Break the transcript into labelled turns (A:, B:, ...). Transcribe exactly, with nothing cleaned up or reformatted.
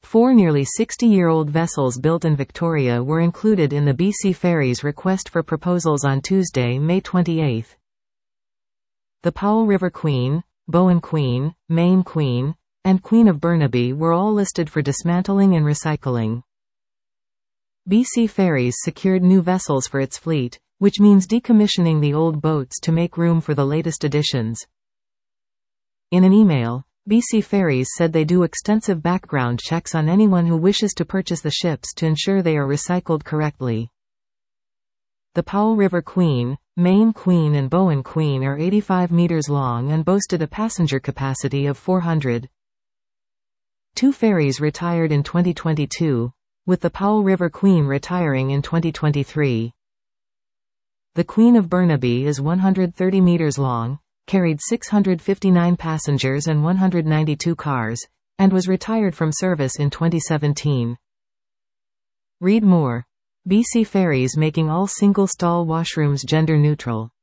A: Four nearly sixty-year-old vessels built in Victoria were included in the B C Ferries request for proposals on Tuesday, May twenty-eighth. The Powell River Queen, Bowen Queen, Maine Queen, and Queen of Burnaby were all listed for dismantling and recycling. B C Ferries secured new vessels for its fleet, which means decommissioning the old boats to make room for the latest additions. In an email, B C Ferries said they do extensive background checks on anyone who wishes to purchase the ships to ensure they are recycled correctly. The Powell River Queen, Maine Queen and Bowen Queen are eighty-five meters long and boasted a passenger capacity of four hundred. Two ferries retired in twenty twenty-two, with the Powell River Queen retiring in twenty twenty-three. The Queen of Burnaby is one hundred thirty meters long, carried six hundred fifty-nine passengers and one hundred ninety-two cars, and was retired from service in twenty seventeen. Read more. B C Ferries making all single-stall washrooms gender-neutral.